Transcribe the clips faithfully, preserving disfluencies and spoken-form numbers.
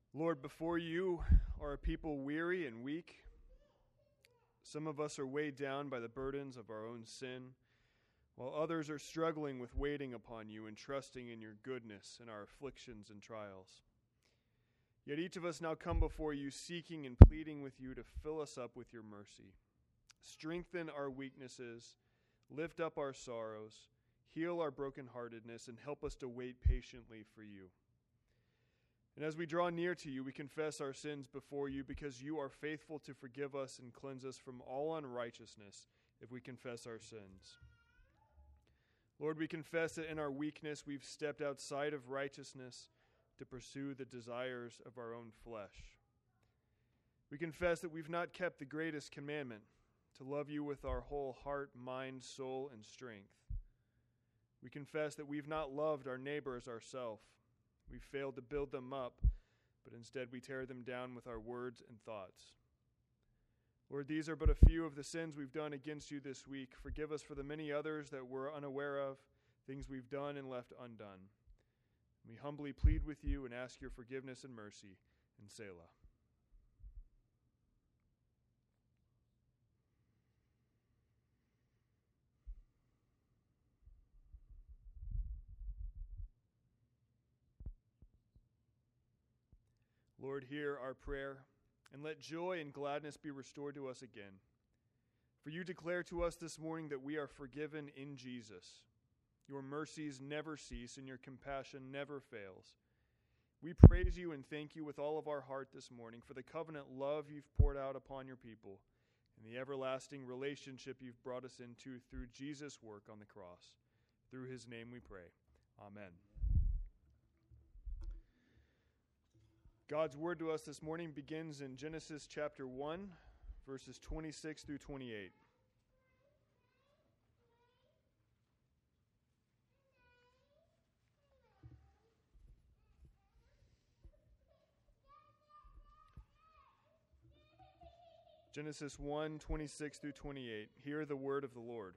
Lord, before you are a people weary and weak. Some of us are weighed down by the burdens of our own sin, while others are struggling with waiting upon you and trusting in your goodness in our afflictions and trials. Yet each of us now come before you, seeking and pleading with you to fill us up with your mercy. Strengthen our weaknesses, lift up our sorrows, heal our brokenheartedness, and help us to wait patiently for you. And as we draw near to you, we confess our sins before you, because you are faithful to forgive us and cleanse us from all unrighteousness if we confess our sins. Lord, we confess that in our weakness we've stepped outside of righteousness to pursue the desires of our own flesh. We confess that we've not kept the greatest commandment, to love you with our whole heart, mind, soul, and strength. We confess that we've not loved our neighbor as ourselves. We've failed to build them up, but instead we tear them down with our words and thoughts. Lord, these are but a few of the sins we've done against you this week. Forgive us for the many others that we're unaware of, things we've done and left undone. We humbly plead with you and ask your forgiveness and mercy. And Selah. Lord, hear our prayer, and let joy and gladness be restored to us again. For you declare to us this morning that we are forgiven in Jesus. Your mercies never cease, and your compassion never fails. We praise you and thank you with all of our heart this morning for the covenant love you've poured out upon your people and the everlasting relationship you've brought us into through Jesus' work on the cross. Through his name we pray. Amen. God's word to us this morning begins in Genesis chapter one, verses twenty-six through twenty-eight. Genesis one, twenty-six through twenty-eight. Hear the word of the Lord.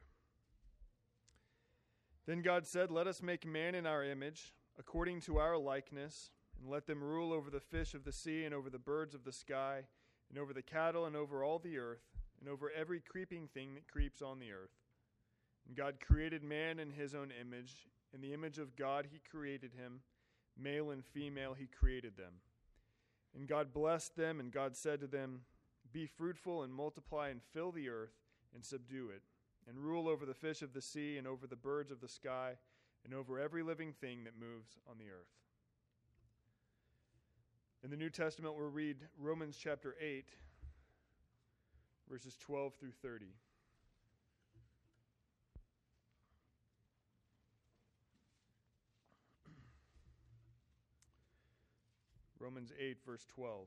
Then God said, "Let us make man in our image, according to our likeness, and let them rule over the fish of the sea, and over the birds of the sky, and over the cattle, and over all the earth, and over every creeping thing that creeps on the earth." And God created man in his own image. In the image of God he created him. Male and female he created them. And God blessed them, and God said to them, "Be fruitful and multiply and fill the earth and subdue it, and rule over the fish of the sea, and over the birds of the sky, and over every living thing that moves on the earth." In the New Testament, we'll read Romans chapter eight, verses twelve through thirty. Romans eight, verse twelve.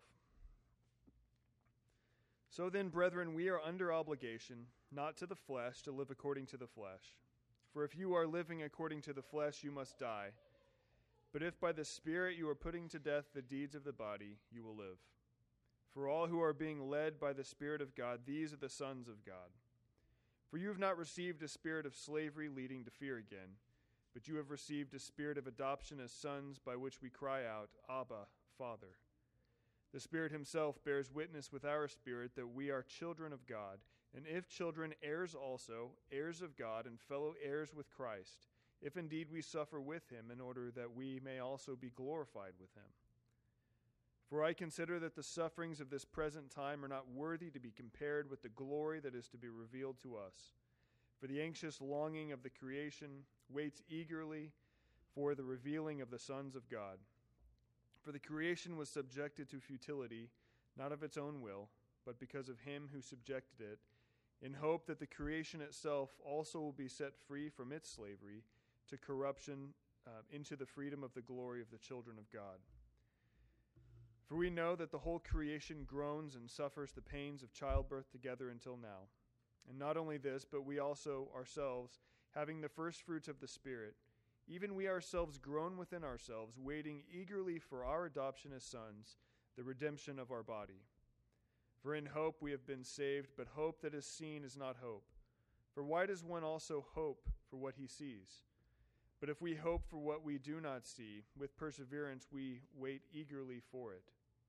"So then, brethren, we are under obligation, not to the flesh, to live according to the flesh. For if you are living according to the flesh, you must die. But if by the Spirit you are putting to death the deeds of the body, you will live. For all who are being led by the Spirit of God, these are the sons of God. For you have not received a spirit of slavery leading to fear again, but you have received a spirit of adoption as sons, by which we cry out, Abba, Father. The Spirit himself bears witness with our spirit that we are children of God, and if children, heirs also, heirs of God, and fellow heirs with Christ, if indeed we suffer with him, in order that we may also be glorified with him. For I consider that the sufferings of this present time are not worthy to be compared with the glory that is to be revealed to us. For the anxious longing of the creation waits eagerly for the revealing of the sons of God. For the creation was subjected to futility, not of its own will, but because of him who subjected it, in hope that the creation itself also will be set free from its slavery to corruption uh, into the freedom of the glory of the children of God. For we know that the whole creation groans and suffers the pains of childbirth together until now. And not only this, but we also ourselves, having the first fruits of the Spirit, even we ourselves groan within ourselves, waiting eagerly for our adoption as sons, the redemption of our body. For in hope we have been saved, but hope that is seen is not hope. For why does one also hope for what he sees? But But if we hope for what we do not see, with perseverance we wait eagerly for it.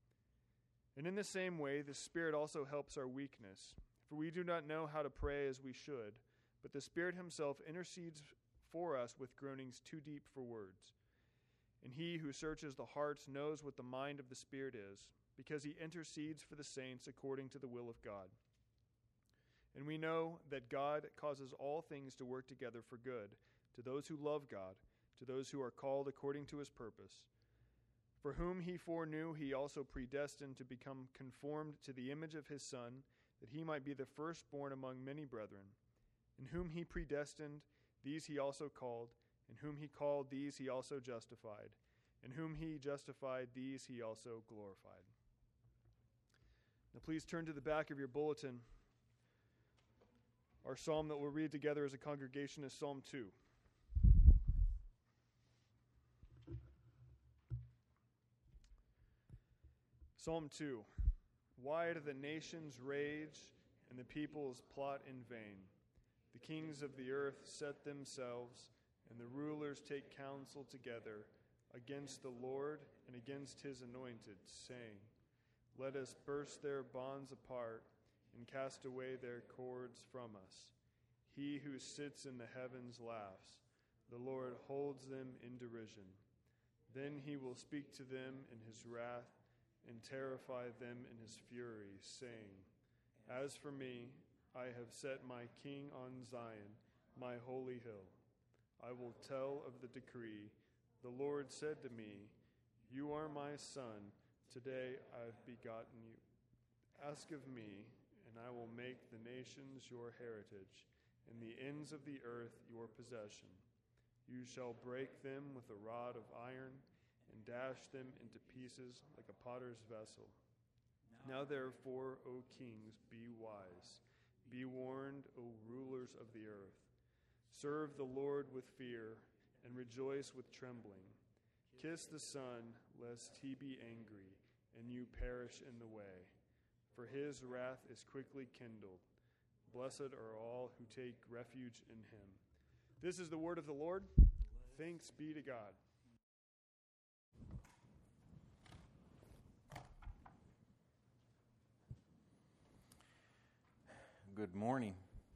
And in the same way, the Spirit also helps our weakness. For we do not know how to pray as we should, but the Spirit himself intercedes for us with groanings too deep for words. And he who searches the hearts knows what the mind of the Spirit is, because he intercedes for the saints according to the will of God. And we know that God causes all things to work together for good, to those who love God, to those who are called according to his purpose. For whom he foreknew, he also predestined to become conformed to the image of his Son, that he might be the firstborn among many brethren. And whom he predestined, these he also called. And whom he called, these he also justified. And whom he justified, these he also glorified. Now please turn to the back of your bulletin. Our psalm that we'll read together as a congregation is Psalm two. Psalm two. Why do the nations rage and the peoples plot in vain? The kings of the earth set themselves, and the rulers take counsel together against the Lord and against his anointed, saying, Let us burst their bonds apart and cast away their cords from us. He who sits in the heavens laughs. The Lord holds them in derision. Then he will speak to them in his wrath and terrify them in his fury, saying, As for me, I have set my king on Zion, my holy hill. I will tell of the decree. The Lord said to me, You are my son. Today I have begotten you. Ask of me, and I will make the nations your heritage, and the ends of the earth your possession. You shall break them with a rod of iron, and dash them into pieces like a potter's vessel. Now therefore, O kings, be wise. Be warned, O rulers of the earth. Serve the Lord with fear, and rejoice with trembling. Kiss the Son, lest he be angry, and you perish in the way. For his wrath is quickly kindled. Blessed are all who take refuge in him. This is the word of the Lord. Thanks be to God. Good morning.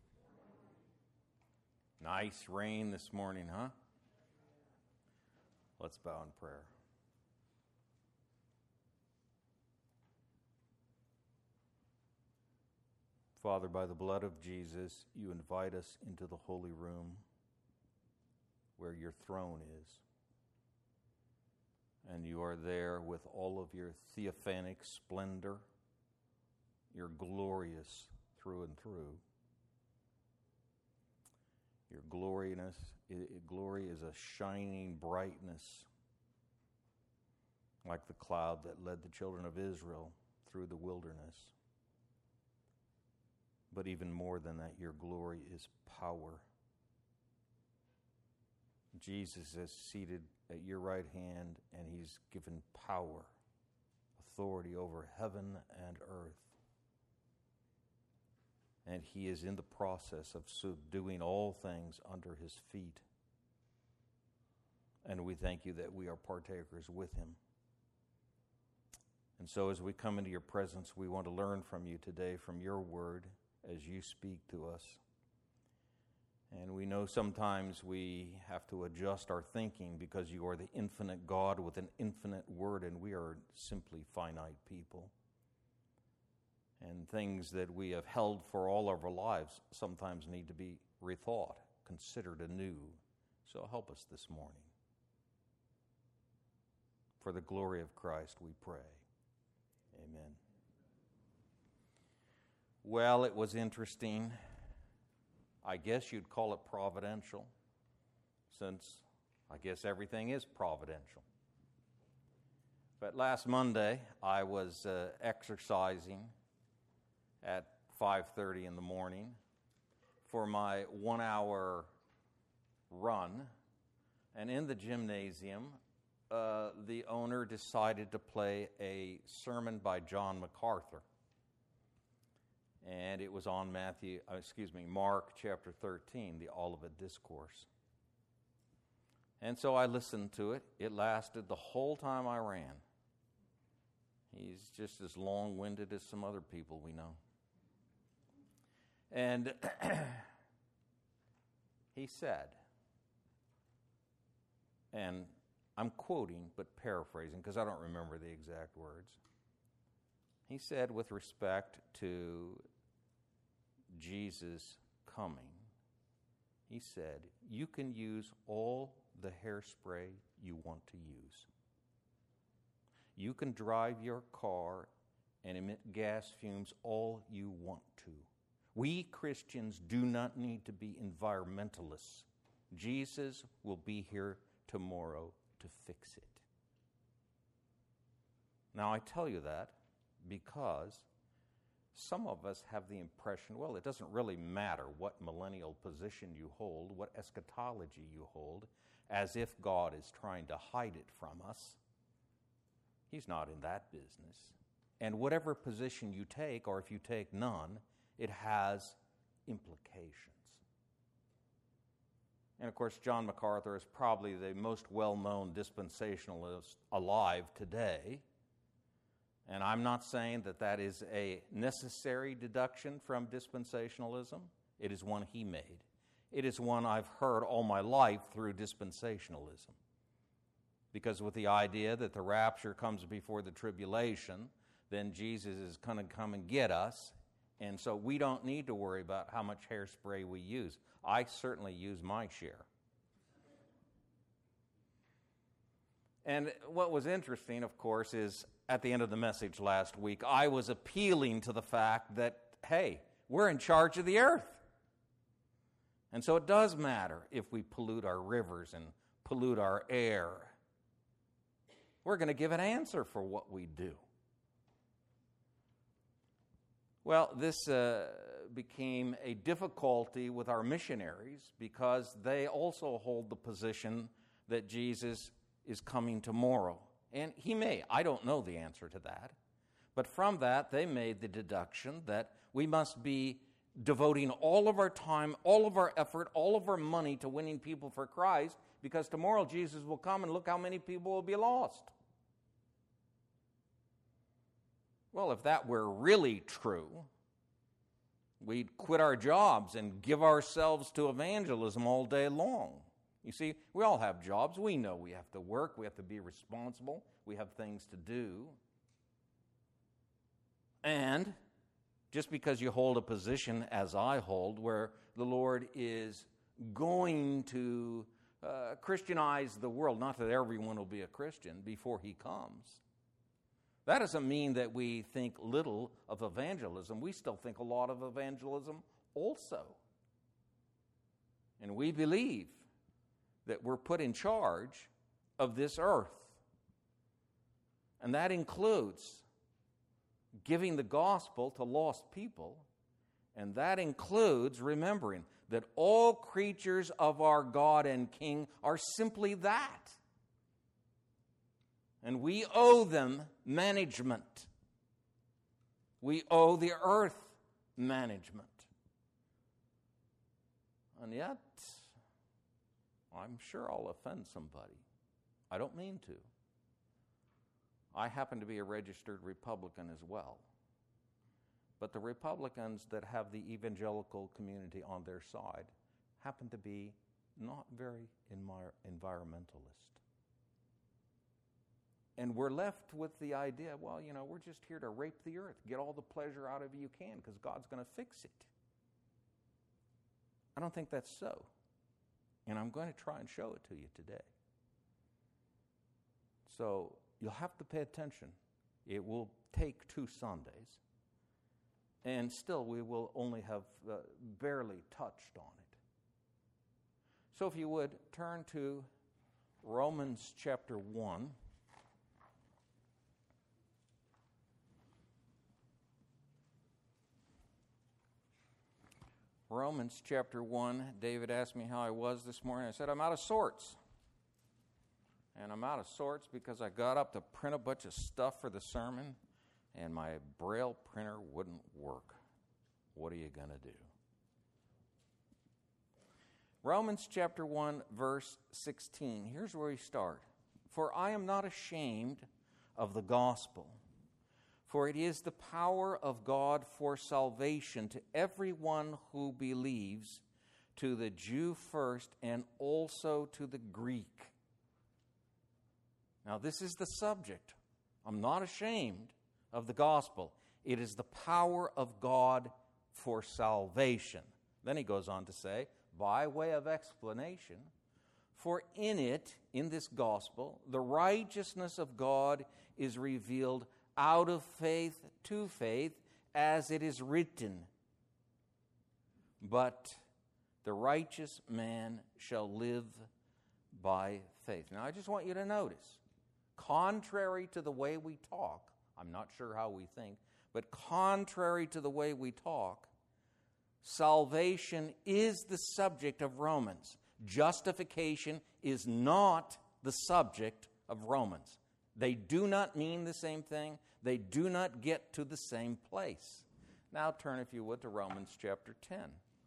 Nice rain this morning, huh? Let's bow in prayer. Father, by the blood of Jesus, you invite us into the holy room where your throne is. And you are there with all of your theophanic splendor. You're glorious through and through. Your gloriness, glory is a shining brightness, like the cloud that led the children of Israel through the wilderness. But even more than that, your glory is power. Jesus is seated at your right hand, and he's given power, authority over heaven and earth. And he is in the process of subduing all things under his feet. And we thank you that we are partakers with him. And so as we come into your presence, we want to learn from you today, from your word, as you speak to us. And we know sometimes we have to adjust our thinking because you are the infinite God with an infinite word, and we are simply finite people. And things that we have held for all of our lives sometimes need to be rethought, considered anew. So help us this morning. For the glory of Christ we pray. Amen. Well, it was interesting. I guess you'd call it providential, since I guess everything is providential. But last Monday, I was uh, exercising at five thirty in the morning for my one-hour run. And in the gymnasium, uh, the owner decided to play a sermon by John MacArthur. And it was on Matthew, uh, excuse me, Mark chapter thirteen, the Olivet Discourse. And so I listened to it. It lasted the whole time I ran. He's just as long-winded as some other people we know. And he said, and I'm quoting but paraphrasing because I don't remember the exact words. He said, with respect to Jesus coming, he said, you can use all the hairspray you want to use. You can drive your car and emit gas fumes all you want to. We Christians do not need to be environmentalists. Jesus will be here tomorrow to fix it. Now, I tell you that because some of us have the impression, well, it doesn't really matter what millennial position you hold, what eschatology you hold, as if God is trying to hide it from us. He's not in that business. And whatever position you take, or if you take none, it has implications. And of course, John MacArthur is probably the most well-known dispensationalist alive today. And I'm not saying that that is a necessary deduction from dispensationalism. It is one he made. It is one I've heard all my life through dispensationalism. Because with the idea that the rapture comes before the tribulation, then Jesus is going to come and get us. And so we don't need to worry about how much hairspray we use. I certainly use my share. And what was interesting, of course, is at the end of the message last week, I was appealing to the fact that, hey, we're in charge of the earth. And so it does matter if we pollute our rivers and pollute our air. We're going to give an answer for what we do. Well, this uh, became a difficulty with our missionaries because they also hold the position that Jesus is coming tomorrow. And he may. I don't know the answer to that. But from that, they made the deduction that we must be devoting all of our time, all of our effort, all of our money to winning people for Christ, because tomorrow Jesus will come and look how many people will be lost. Well, if that were really true, we'd quit our jobs and give ourselves to evangelism all day long. You see, we all have jobs. We know we have to work. We have to be responsible. We have things to do. And just because you hold a position as I hold, where the Lord is going to uh, Christianize the world, not that everyone will be a Christian before he comes, that doesn't mean that we think little of evangelism. We still think a lot of evangelism also. And we believe that we're put in charge of this earth. And that includes giving the gospel to lost people. And that includes remembering that all creatures of our God and King are simply that. And we owe them management. We owe the earth management. And yet, I'm sure I'll offend somebody. I don't mean to. I happen to be a registered Republican as well. But the Republicans that have the evangelical community on their side happen to be not very environmentalist. And we're left with the idea, well, you know, we're just here to rape the earth. Get all the pleasure out of it you can because God's going to fix it. I don't think that's so. And I'm going to try and show it to you today. So you'll have to pay attention. It will take two Sundays. And still we will only have uh, barely touched on it. So if you would, turn to Romans chapter one. Romans chapter one, David asked me how I was this morning. I said, I'm out of sorts. And I'm out of sorts because I got up to print a bunch of stuff for the sermon, and my Braille printer wouldn't work. What are you going to do? Romans chapter one, verse sixteen. Here's where we start. For I am not ashamed of the gospel, For it is the power of God for salvation to everyone who believes, to the Jew first and also to the Greek. Now, this is the subject. I'm not ashamed of the gospel. It is the power of God for salvation. Then he goes on to say, by way of explanation, for in it, in this gospel, the righteousness of God is revealed out of faith to faith, as it is written, but the righteous man shall live by faith. Now, I just want you to notice, contrary to the way we talk, I'm not sure how we think, but contrary to the way we talk, salvation is the subject of Romans. Justification is not the subject of Romans. They do not mean the same thing. They do not get to the same place. Now turn, if you would, to Romans chapter ten.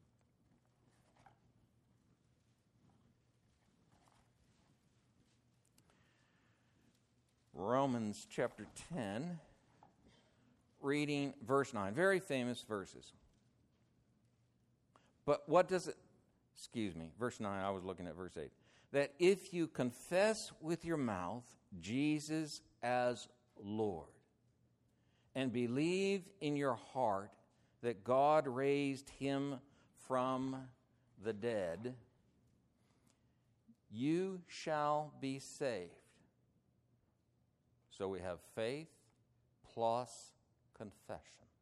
Romans chapter ten, reading verse nine. Very famous verses. But what does it, excuse me, verse nine, I was looking at verse eight. That if you confess with your mouth Jesus as Lord, and believe in your heart that God raised him from the dead, you shall be saved. So we have faith plus confession.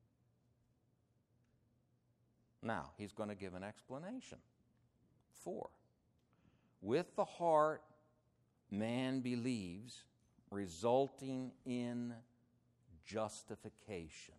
Now, he's going to give an explanation. Four. With the heart, man believes, resulting in justification.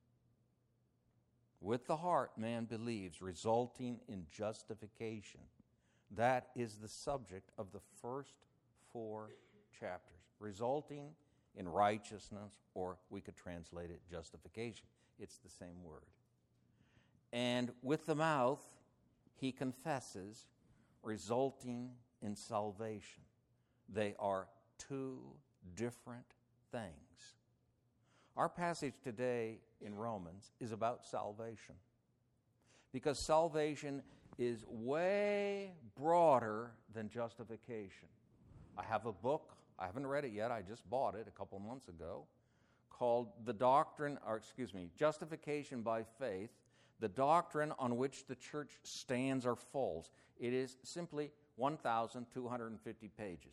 With the heart, man believes, resulting in justification. That is the subject of the first four chapters. Resulting in righteousness, or we could translate it justification. It's the same word. And with the mouth, he confesses, resulting in salvation. They are two different things. Our passage today in Romans is about salvation, because salvation is way broader than justification. I have a book, I haven't read it yet, I just bought it a couple months ago, called The Doctrine, or excuse me, Justification by Faith, the doctrine on which the church stands or falls. It is simply one thousand two hundred fifty pages.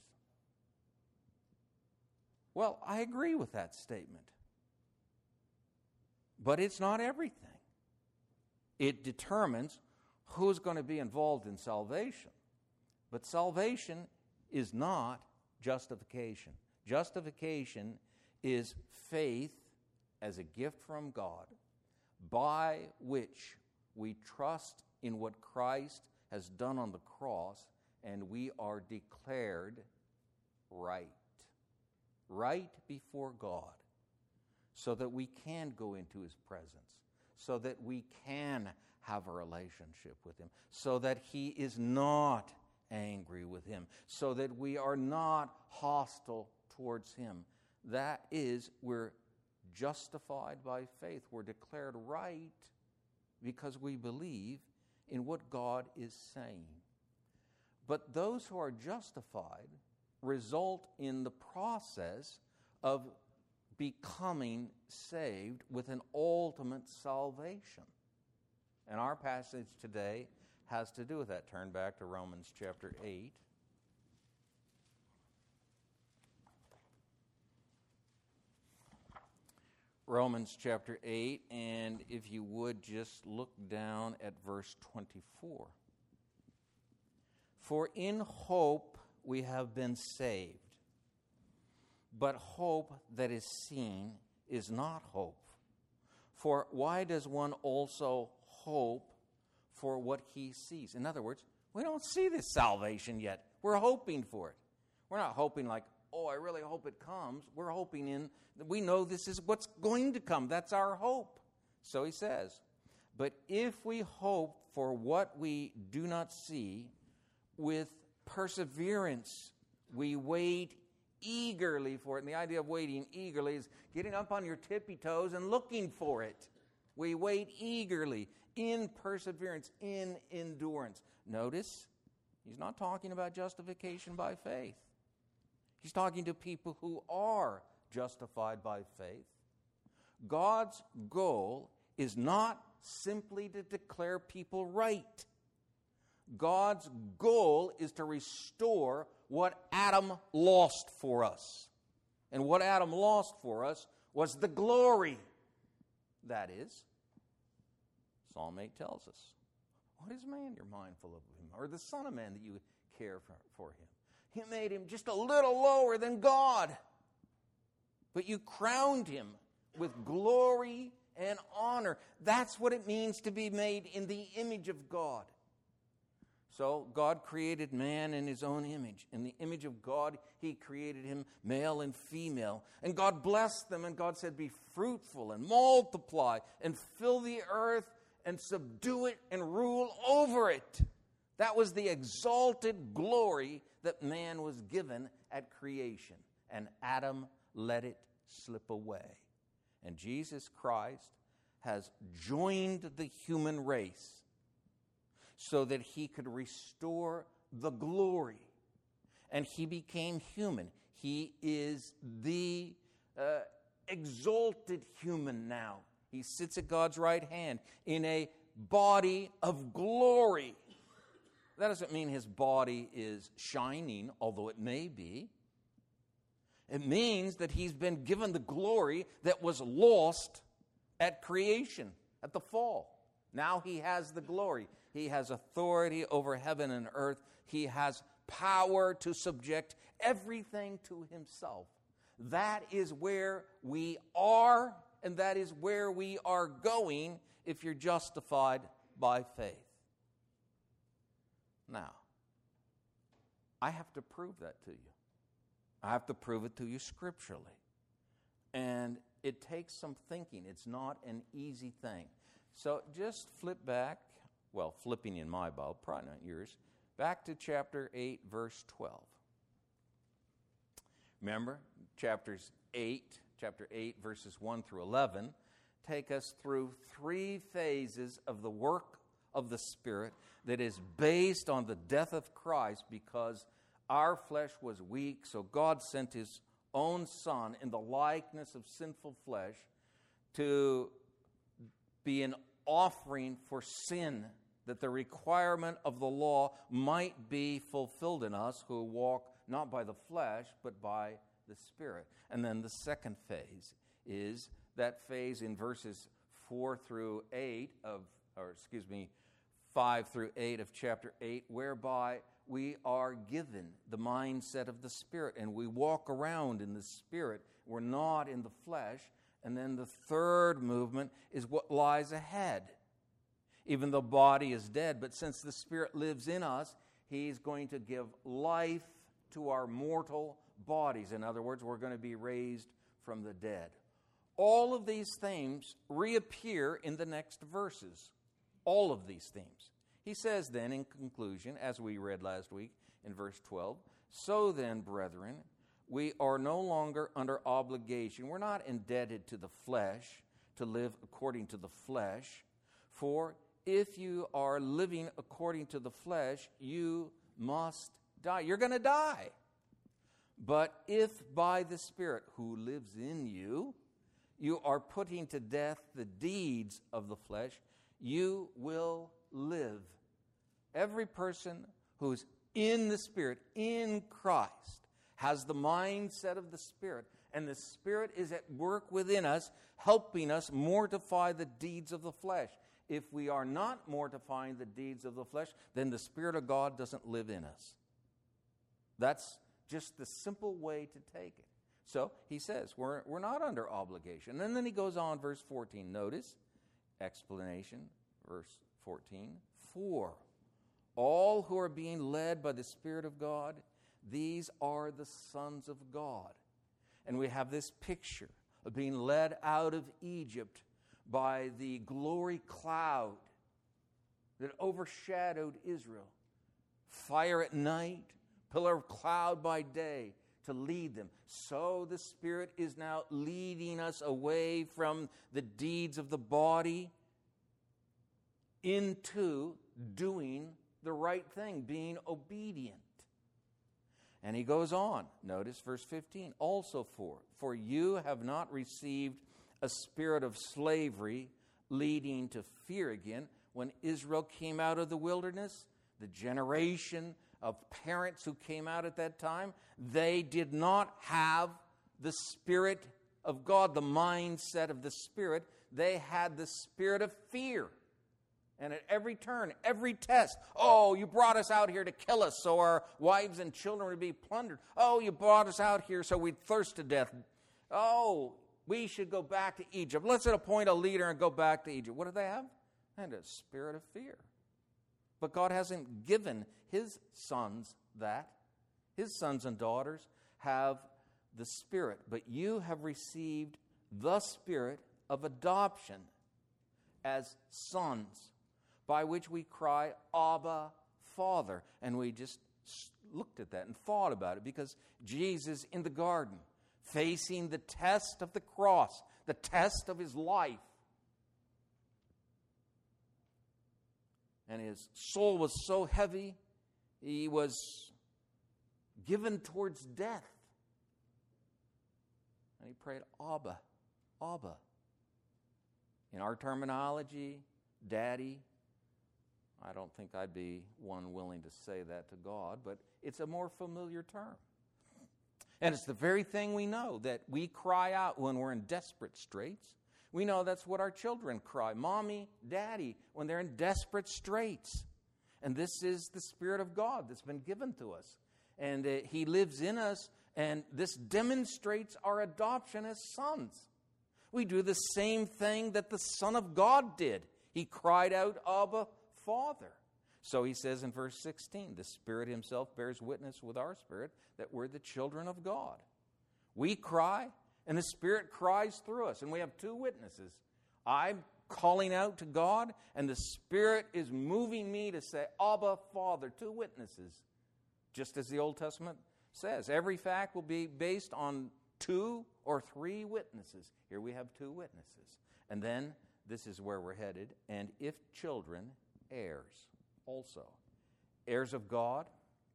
Well, I agree with that statement. But it's not everything. It determines who's going to be involved in salvation. But salvation is not justification. Justification is faith as a gift from God, by which we trust in what Christ has done on the cross, and we are declared right. Right before God, so that we can go into his presence, so that we can have a relationship with him, so that he is not angry with him, so that we are not hostile towards him. That is, we're justified by faith. We're declared right because we believe in what God is saying. But those who are justified result in the process of becoming saved with an ultimate salvation. And our passage today has to do with that. Turn back to Romans chapter eight. Romans chapter eight, and if you would just look down at verse twenty-four. For in hope we have been saved. But hope that is seen is not hope. For why does one also hope for what he sees? In other words, we don't see this salvation yet. We're hoping for it. We're not hoping like, oh, I really hope it comes. We're hoping in, we know this is what's going to come. That's our hope. So he says, but if we hope for what we do not see, with perseverance we wait eagerly for it. And the idea of waiting eagerly is getting up on your tippy toes and looking for it. We wait eagerly, in perseverance, in endurance. Notice, he's not talking about justification by faith. He's talking to people who are justified by faith. God's goal is not simply to declare people right. God's goal is to restore what Adam lost for us. And what Adam lost for us was the glory. That is, Psalm eight tells us, what is man you're mindful of him, or the son of man that you care for, for him? He made him just a little lower than God, but you crowned him with glory and honor. That's what it means to be made in the image of God. So God created man in his own image. In the image of God, he created him male and female. And God blessed them, and God said, be fruitful and multiply and fill the earth and subdue it and rule over it. That was the exalted glory that man was given at creation. And Adam let it slip away. And Jesus Christ has joined the human race so that he could restore the glory. And he became human. He is the uh, exalted human now. He sits at God's right hand in a body of glory. That doesn't mean his body is shining, although it may be. It means that he's been given the glory that was lost at creation, at the fall. Now he has the glory. He has authority over heaven and earth. He has power to subject everything to himself. That is where we are, and that is where we are going if you're justified by faith. Now, I have to prove that to you. I have to prove it to you scripturally. And it takes some thinking. It's not an easy thing. So just flip back, well, flipping in my Bible, probably not yours, back to chapter eight, verse twelve. Remember, chapters eight, chapter eight, verses one through eleven, take us through three phases of the work of the Spirit that is based on the death of Christ, because our flesh was weak, so God sent his own Son in the likeness of sinful flesh to be an offering for sin, that the requirement of the law might be fulfilled in us who walk not by the flesh, but by the Spirit. And then the second phase is that phase in verses four through eight of, or excuse me, five through eight of chapter eight, whereby we are given the mindset of the Spirit, and we walk around in the Spirit. We're not in the flesh. And then the third movement is what lies ahead. Even the body is dead, but since the Spirit lives in us, he's going to give life to our mortal bodies. In other words, we're going to be raised from the dead. All of these themes reappear in the next verses. All of these themes. He says then, in conclusion, as we read last week in verse twelve, so then, brethren, we are no longer under obligation. We're not indebted to the flesh to live according to the flesh. For if you are living according to the flesh, you must die. You're going to die. But if by the Spirit who lives in you, you are putting to death the deeds of the flesh, you will live. Every person who's in the Spirit, in Christ, has the mindset of the Spirit, and the Spirit is at work within us, helping us mortify the deeds of the flesh. If we are not mortifying the deeds of the flesh, then the Spirit of God doesn't live in us. That's just the simple way to take it. So he says, we're, we're not under obligation. And then he goes on, verse fourteen. Notice, explanation, verse fourteen. For all who are being led by the Spirit of God, these are the sons of God. And we have this picture of being led out of Egypt by the glory cloud that overshadowed Israel. Fire at night, pillar of cloud by day, to lead them. So the Spirit is now leading us away from the deeds of the body into doing the right thing, being obedient. And he goes on. Notice verse fifteen. Also for, for you have not received a spirit of slavery leading to fear again. When Israel came out of the wilderness, the generation of parents who came out at that time, they did not have the Spirit of God, the mindset of the Spirit. They had the spirit of fear. And at every turn, every test, oh, you brought us out here to kill us so our wives and children would be plundered. Oh, you brought us out here so we'd thirst to death. Oh, we should go back to Egypt. Let's appoint a leader and go back to Egypt. What do they have? And a spirit of fear. But God hasn't given his sons that. His sons and daughters have the Spirit. But you have received the Spirit of adoption as sons, by which we cry, Abba, Father. And we just looked at that and thought about it, because Jesus in the garden, facing the test of the cross, the test of his life, and his soul was so heavy, he was given towards death. And he prayed, Abba, Abba. In our terminology, Daddy. I don't think I'd be one willing to say that to God, but it's a more familiar term. And it's the very thing we know, that we cry out when we're in desperate straits. We know that's what our children cry, Mommy, Daddy, when they're in desperate straits. And this is the Spirit of God that's been given to us. And uh, he lives in us, and this demonstrates our adoption as sons. We do the same thing that the Son of God did. He cried out, Abba, Father. So he says in verse sixteen, the Spirit himself bears witness with our spirit that we're the children of God. We cry, and the Spirit cries through us. And we have two witnesses. I'm calling out to God, and the Spirit is moving me to say, Abba, Father. Two witnesses. Just as the Old Testament says. Every fact will be based on two or three witnesses. Here we have two witnesses. And then, this is where we're headed. And if children, heirs also. Heirs of God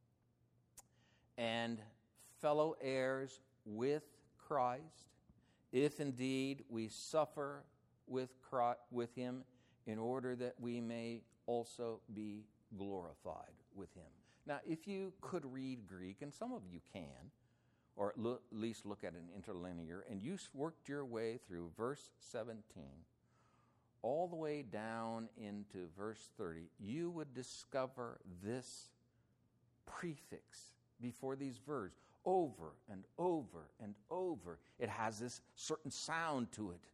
and fellow heirs with Christ, if indeed we suffer with Christ, with him, in order that we may also be glorified with him. Now, if you could read Greek, and some of you can, or at least look at an interlinear, and you worked your way through verse seventeen, all the way down into verse thirty, you would discover this prefix before these verbs over and over and over. It has this certain sound to it.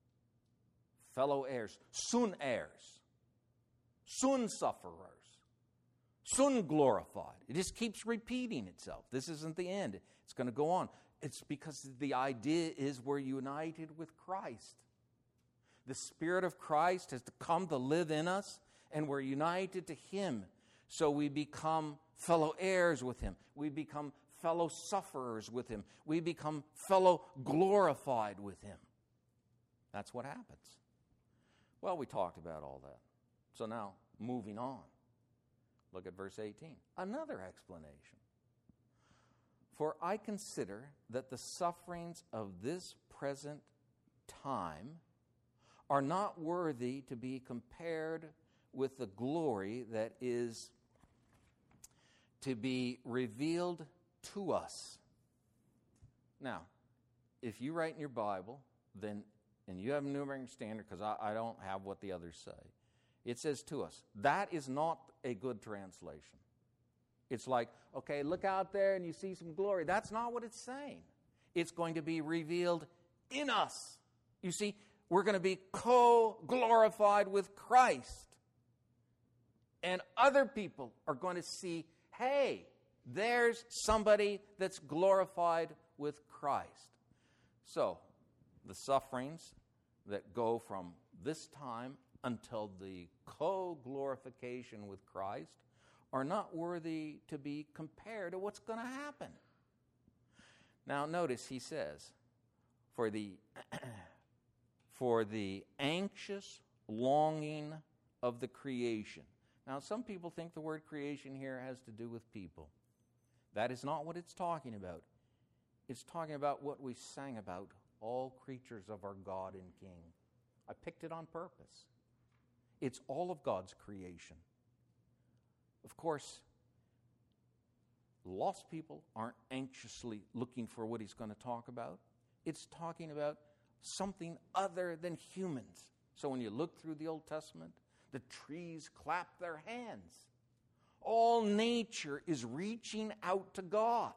Fellow heirs, soon heirs, soon sufferers, soon glorified. It just keeps repeating itself. This isn't the end. It's going to go on. It's because the idea is we're united with Christ. The Spirit of Christ has to come to live in us, and we're united to him. So we become fellow heirs with him. We become fellow sufferers with him. We become fellow glorified with him. That's what happens. Well, we talked about all that. So now, moving on. Look at verse eighteen. Another explanation. For I consider that the sufferings of this present time are not worthy to be compared with the glory that is to be revealed to us. Now, if you write in your Bible, then, and you have a New American Standard, because I, I don't have what the others say, it says to us. That is not a good translation. It's like, okay, look out there and you see some glory. That's not what it's saying. It's going to be revealed in us. You see, we're going to be co-glorified with Christ. And other people are going to see, hey, there's somebody that's glorified with Christ. So, the sufferings that go from this time until the co-glorification with Christ are not worthy to be compared to what's going to happen. Now notice he says, for the for the anxious longing of the creation. Now some people think the word creation here has to do with people. That is not what it's talking about. It's talking about what we sang about, all creatures of our God and King. I picked it on purpose. It's all of God's creation. Of course, lost people aren't anxiously looking for what he's going to talk about. It's talking about something other than humans. So when you look through the Old Testament, the trees clap their hands. All nature is reaching out to God.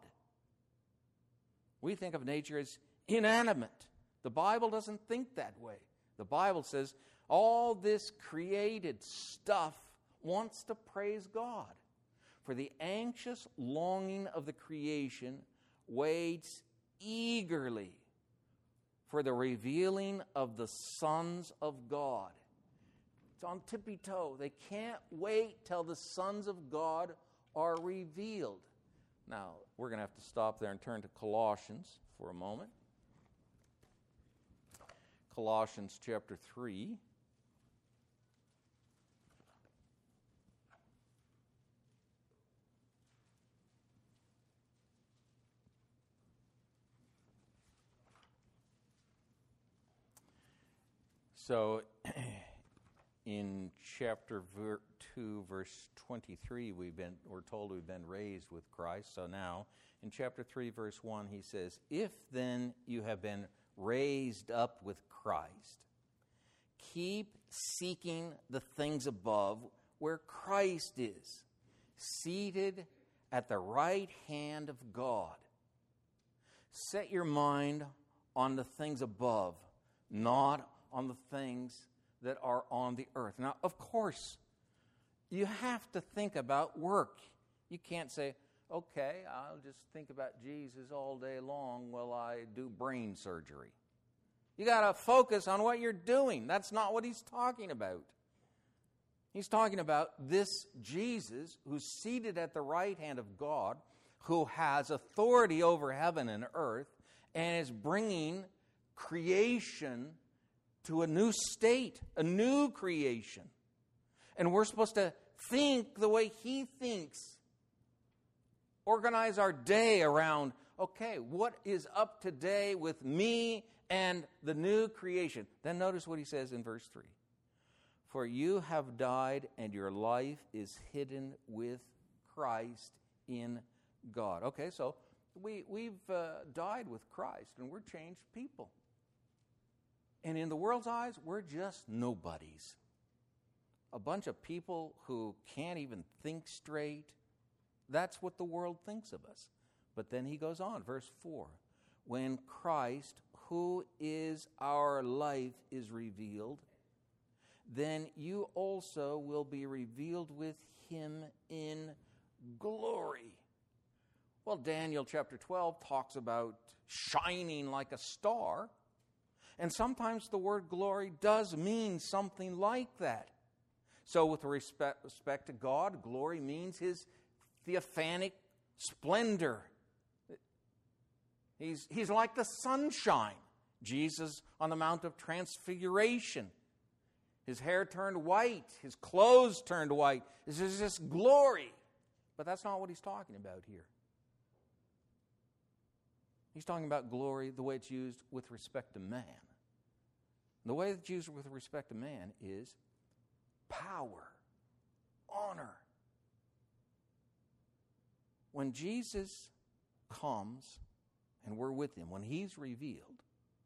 We think of nature as inanimate. The Bible doesn't think that way. The Bible says all this created stuff wants to praise God. For the anxious longing of the creation waits eagerly for the revealing of the sons of God. It's on tippy toe. They can't wait till the sons of God are revealed. Now, we're going to have to stop there and turn to Colossians for a moment. Colossians chapter three. So, in chapter two, verse twenty-three, we've been, we're told we've been raised with Christ. So now, in chapter three, verse one, he says, "If then you have been raised up with Christ, keep seeking the things above where Christ is, seated at the right hand of God. Set your mind on the things above, not on the things that are on the earth." Now, of course, you have to think about work. You can't say, okay, I'll just think about Jesus all day long while I do brain surgery. You got to focus on what you're doing. That's not what he's talking about. He's talking about this Jesus who's seated at the right hand of God, who has authority over heaven and earth, and is bringing creation to a new state, a new creation. And we're supposed to think the way he thinks. Organize our day around, okay, what is up today with me and the new creation? Then notice what he says in verse three. "For you have died, and your life is hidden with Christ in God." Okay, so we, we've uh, died with Christ, and we're changed people. And in the world's eyes, we're just nobodies. A bunch of people who can't even think straight. That's what the world thinks of us. But then he goes on, verse four. "When Christ, who is our life, is revealed, then you also will be revealed with him in glory." Well, Daniel chapter twelve talks about shining like a star. And sometimes the word glory does mean something like that. So with respect, respect to God, glory means his theophanic splendor. He's, he's like the sunshine. Jesus on the Mount of Transfiguration. His hair turned white. His clothes turned white. This is just glory. But that's not what he's talking about here. He's talking about glory the way it's used with respect to man. The way it's used with respect to man is power, honor. When Jesus comes and we're with him, when he's revealed,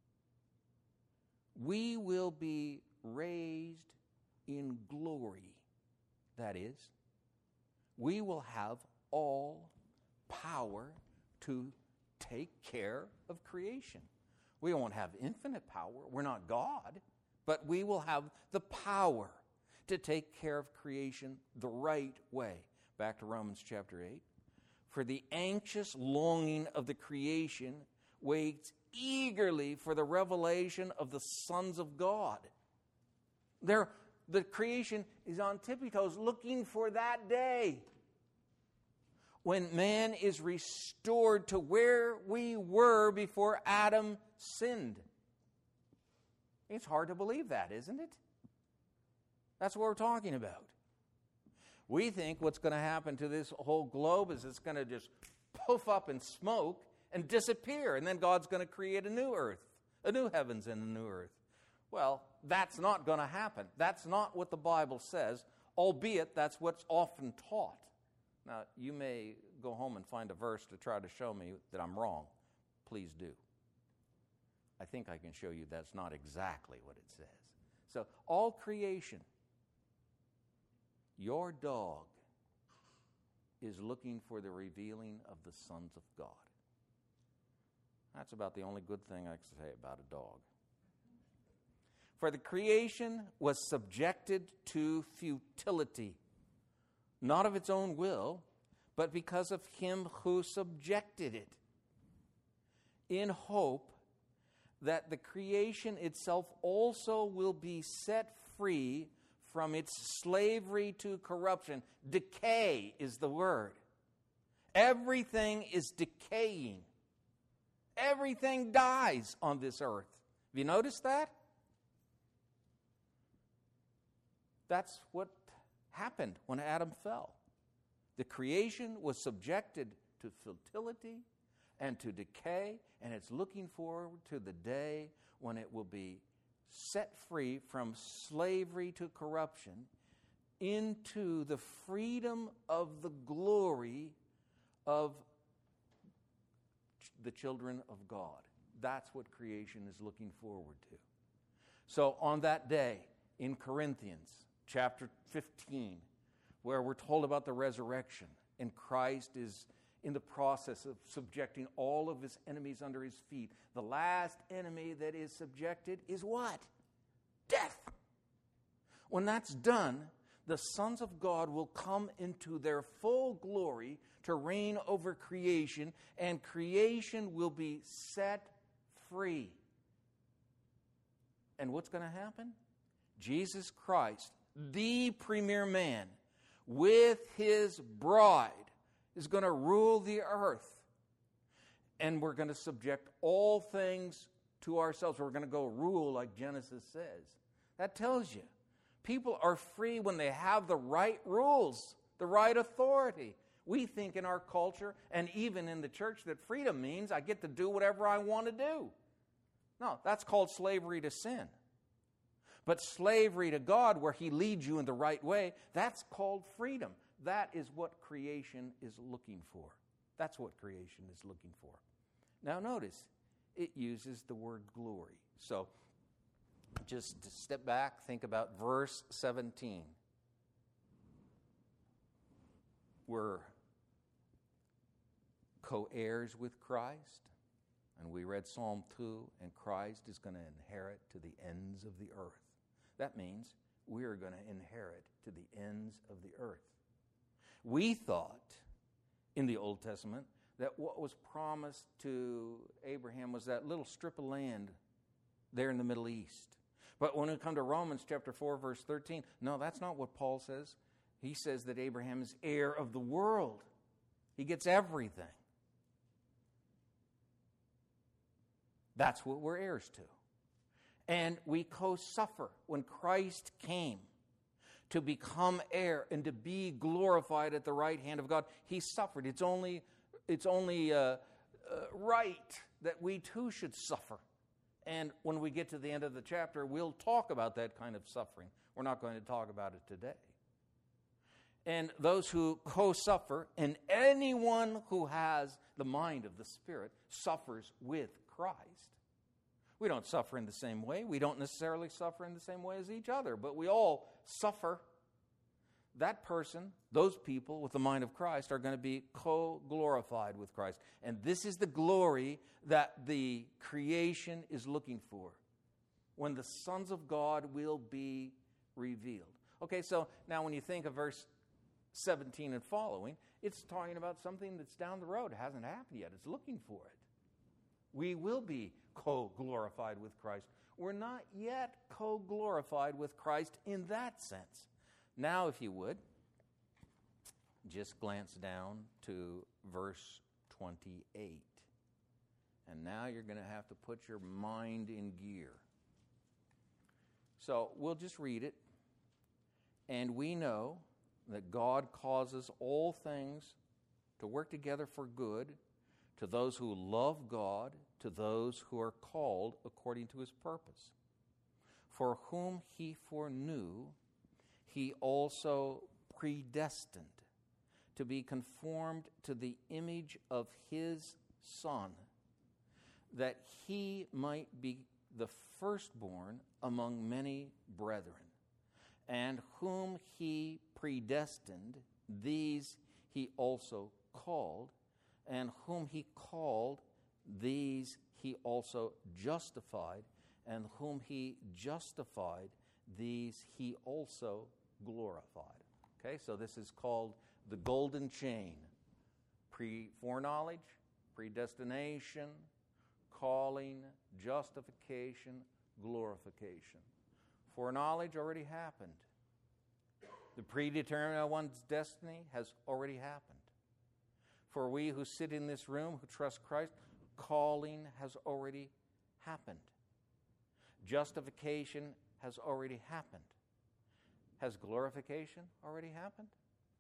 we will be raised in glory. That is, we will have all power to take care of creation. We won't have infinite power. We're not God. But we will have the power to take care of creation the right way. Back to Romans chapter eight. "For the anxious longing of the creation waits eagerly for the revelation of the sons of God." They're, the creation is on tippy toes looking for that day when man is restored to where we were before Adam sinned. It's hard to believe that, isn't it? That's what we're talking about. We think what's going to happen to this whole globe is it's going to just poof up in smoke and disappear, and then God's going to create a new earth, a new heavens and a new earth. Well, that's not going to happen. That's not what the Bible says, albeit that's what's often taught. Now, you may go home and find a verse to try to show me that I'm wrong. Please do. I think I can show you that's not exactly what it says. So, all creation, your dog is looking for the revealing of the sons of God. That's about the only good thing I can say about a dog. For the creation was subjected to futility, not of its own will, but because of him who subjected it, in hope that the creation itself also will be set free from its slavery to corruption. Decay is the word. Everything is decaying. Everything dies on this earth. Have you noticed that? That's what happened when Adam fell. The creation was subjected to futility and to decay, and it's looking forward to the day when it will be set free from slavery to corruption into the freedom of the glory of the children of God. That's what creation is looking forward to. So on that day in Corinthians chapter fifteen, where we're told about the resurrection, and Christ is in the process of subjecting all of his enemies under his feet. The last enemy that is subjected is what? Death. When that's done, the sons of God will come into their full glory to reign over creation, and creation will be set free. And what's going to happen? Jesus Christ, the premier man, with his bride, is going to rule the earth. And we're going to subject all things to ourselves. We're going to go rule like Genesis says. That tells you, people are free when they have the right rules, the right authority. We think in our culture and even in the church that freedom means I get to do whatever I want to do. No, that's called slavery to sin. But slavery to God, where he leads you in the right way, that's called freedom. That is what creation is looking for. That's what creation is looking for. Now notice, it uses the word glory. So, just to step back, think about verse seventeen. We're co-heirs with Christ, and we read Psalm two, and Christ is going to inherit to the ends of the earth. That means we are going to inherit to the ends of the earth. We thought in the Old Testament that what was promised to Abraham was that little strip of land there in the Middle East. But when we come to Romans chapter four, verse thirteen, no, that's not what Paul says. He says that Abraham is heir of the world. He gets everything. That's what we're heirs to. And we co-suffer when Christ came to become heir and to be glorified at the right hand of God. He suffered. It's only, it's only uh, uh, right that we too should suffer. And when we get to the end of the chapter, we'll talk about that kind of suffering. We're not going to talk about it today. And those who co-suffer, and anyone who has the mind of the Spirit, suffers with Christ. We don't suffer in the same way. We don't necessarily suffer in the same way as each other, but we all suffer. That person, those people with the mind of Christ, are going to be co-glorified with Christ. And this is the glory that the creation is looking for, when the sons of God will be revealed. Okay, so now when you think of verse seventeen and following, it's talking about something that's down the road. It hasn't happened yet. It's looking for it. We will be co-glorified with Christ. We're not yet co-glorified with Christ in that sense. Now, if you would, just glance down to verse twenty-eight. And now you're going to have to put your mind in gear. So we'll just read it. And we know that God causes all things to work together for good to those who love God, to those who are called according to his purpose. For whom he foreknew, he also predestined to be conformed to the image of his Son, that he might be the firstborn among many brethren. And whom he predestined, these he also called. And whom he called, these he also justified. And whom he justified, these he also glorified. Okay, so this is called the golden chain. Pre-foreknowledge, predestination, calling, justification, glorification. Foreknowledge already happened. The predetermination of one's destiny has already happened. For we who sit in this room, who trust Christ, calling has already happened. Justification has already happened. Has glorification already happened?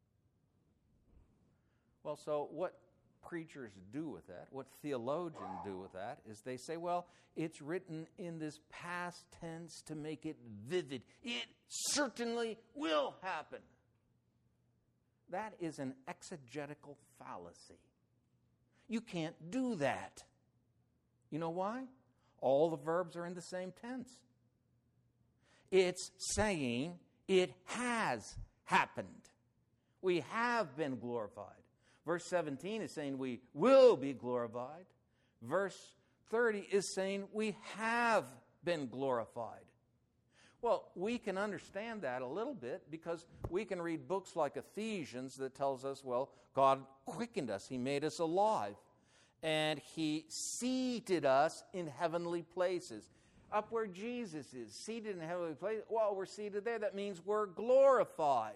Well, so what preachers do with that, what theologians do with that, is they say, well, it's written in this past tense to make it vivid. It certainly will happen. That is an exegetical fallacy. You can't do that. You know why? All the verbs are in the same tense. It's saying it has happened. We have been glorified. Verse seventeen is saying we will be glorified. Verse thirty is saying we have been glorified. Well, we can understand that a little bit because we can read books like Ephesians that tells us, well, God quickened us. He made us alive. And He seated us in heavenly places. Up where Jesus is, seated in heavenly places. Well, we're seated there. That means we're glorified.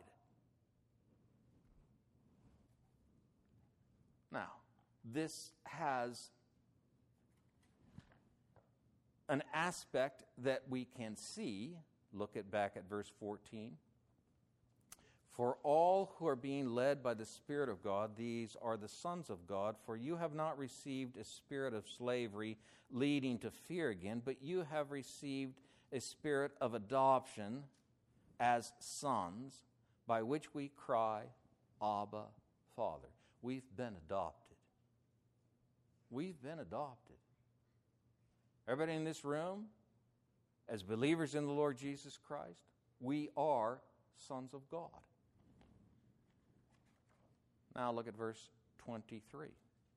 Now, this has an aspect that we can see. Look at back at verse fourteen. For all who are being led by the Spirit of God, these are the sons of God. For you have not received a spirit of slavery leading to fear again, but you have received a spirit of adoption as sons, by which we cry, Abba, Father. We've been adopted. We've been adopted. Everybody in this room, as believers in the Lord Jesus Christ, we are sons of God. Now look at verse twenty-three.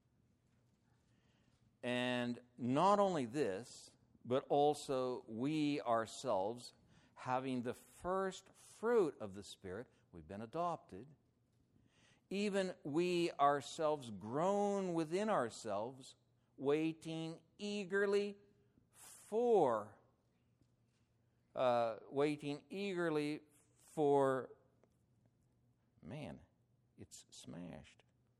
And not only this, but also we ourselves, having the first fruit of the Spirit, we've been adopted, even we ourselves groan within ourselves, waiting eagerly for, uh, waiting eagerly for, man, it's smashed.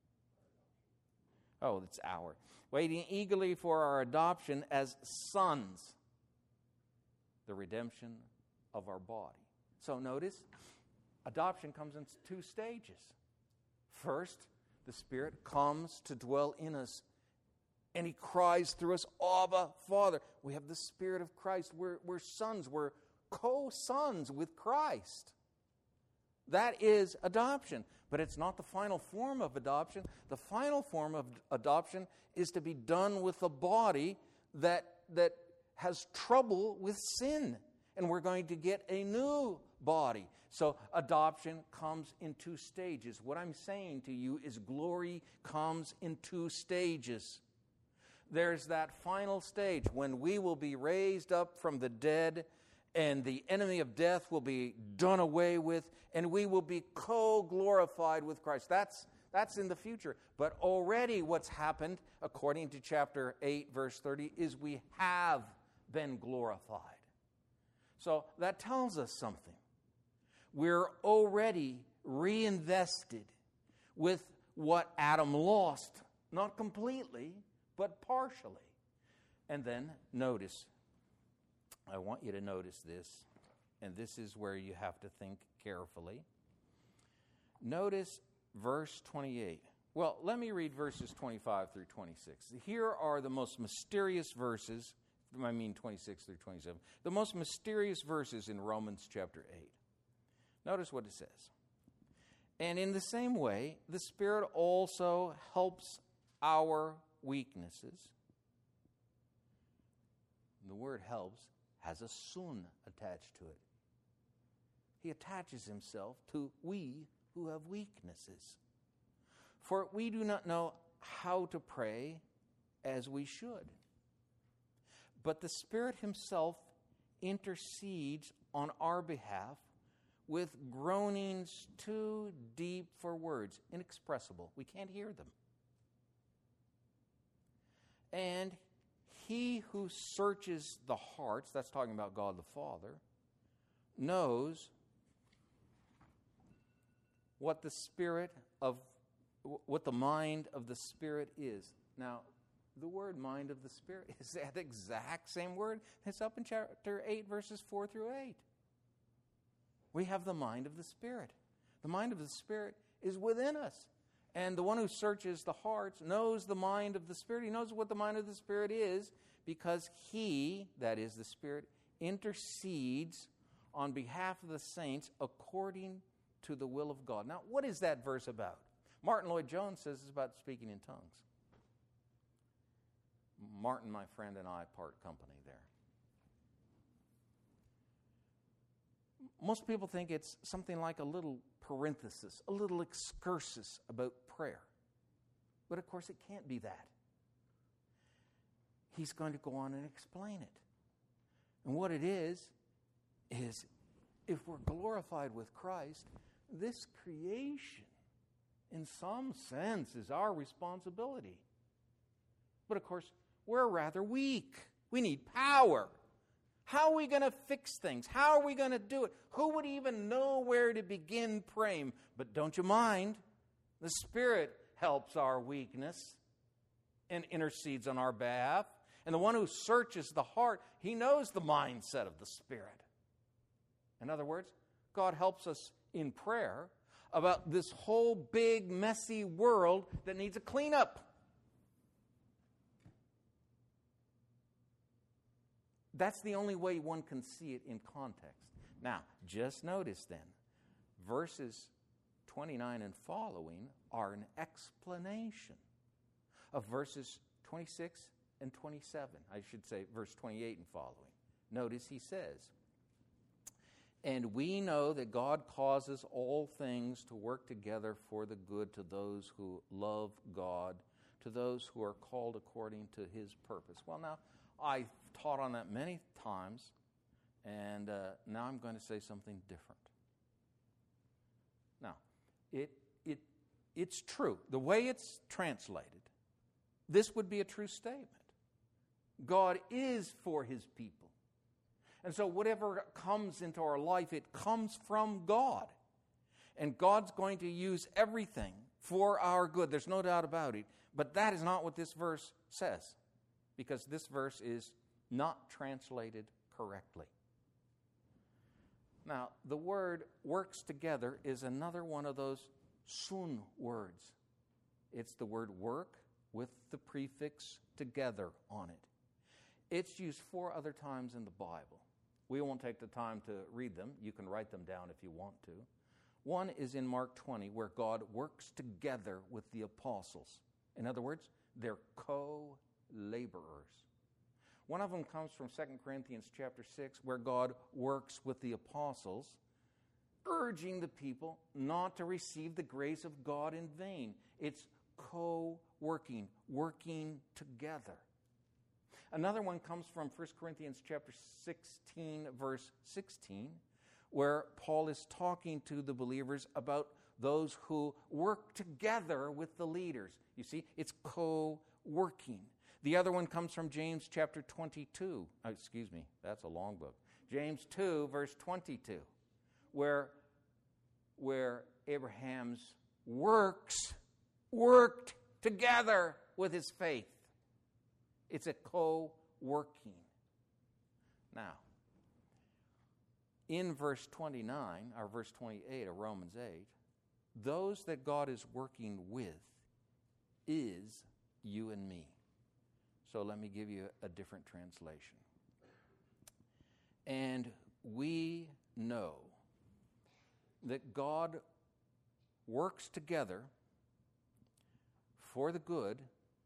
Oh, it's our. Waiting eagerly for our adoption as sons, the redemption of our body. So notice, adoption comes in two stages. First, the Spirit comes to dwell in us, and He cries through us, Abba, Father. We have the Spirit of Christ. We're, we're sons. We're co-sons with Christ. That is adoption. But it's not the final form of adoption. The final form of adoption is to be done with a body that, that has trouble with sin. And we're going to get a new body. So adoption comes in two stages. What I'm saying to you is glory comes in two stages. There's that final stage when we will be raised up from the dead and the enemy of death will be done away with, and we will be co-glorified with Christ. That's, that's in the future. But already what's happened, according to chapter eight, verse thirty, is we have been glorified. So that tells us something. We're already reinvested. with what Adam lost, not completely, but partially. And then notice, I want you to notice this, and this is where you have to think carefully. Notice verse twenty-eight. Well, let me read verses twenty-five through twenty-six. Here are the most mysterious verses, I mean twenty-six through twenty-seven, the most mysterious verses in Romans chapter eight. Notice what it says. And in the same way, the Spirit also helps our weaknesses. The word helps has a sun attached to it. He attaches himself to we who have weaknesses. For we do not know how to pray as we should. But the Spirit himself intercedes on our behalf with groanings too deep for words, inexpressible. We can't hear them. And he who searches the hearts, that's talking about God the Father, knows what the Spirit of, what the mind of the Spirit is. Now, the word mind of the Spirit is that exact same word. It's up in chapter eight, verses four through eight. We have the mind of the Spirit. The mind of the Spirit is within us. And the one who searches the hearts knows the mind of the Spirit. He knows what the mind of the Spirit is because he, that is the Spirit, intercedes on behalf of the saints according to the will of God. Now, what is that verse about? Martin Lloyd-Jones says it's about speaking in tongues. Martin, my friend, and I part company there. Most people think it's something like a little parenthesis, a little excursus about prayer. But of course it can't be that. He's going to go on and explain it. And what it is, is if we're glorified with Christ, this creation, in some sense, is our responsibility. But of course, we're rather weak. We need power. How are we going to fix things? How are we going to do it? Who would even know where to begin praying? But don't you mind, the Spirit helps our weakness and intercedes on our behalf. And the one who searches the heart, he knows the mindset of the Spirit. In other words, God helps us in prayer about this whole big, messy world that needs a cleanup. That's the only way one can see it in context. Now, just notice then, verses twenty-nine and following are an explanation of verses twenty-six and twenty-seven. I should say verse twenty-eight and following. Notice he says, and we know that God causes all things to work together for the good to those who love God, to those who are called according to his purpose. Well, now, I've taught on that many times, and uh, now I'm going to say something different. Now, it it it's true. The way it's translated, this would be a true statement. God is for his people. And so whatever comes into our life, it comes from God. And God's going to use everything for our good. There's no doubt about it. But that is not what this verse says, because this verse is not translated correctly. Now, the word works together is another one of those sun words. It's the word work with the prefix together on it. It's used four other times in the Bible. We won't take the time to read them. You can write them down if you want to. One is in Mark twenty, where God works together with the apostles. In other words, they're co-laborers. One of them comes from Second Corinthians chapter six, where God works with the apostles, urging the people not to receive the grace of God in vain. It's co-working, working together. Another one comes from First Corinthians chapter sixteen, verse sixteen, where Paul is talking to the believers about those who work together with the leaders. You see, it's co-working. The other one comes from James chapter twenty-two. Oh, excuse me, that's a long book. James two, verse twenty-two, where, where Abraham's works, worked together with his faith. It's a co-working. Now, in verse twenty-nine, or verse twenty-eight of Romans eight, those that God is working with is you and me. So let me give you a different translation. And we know that God works together for the good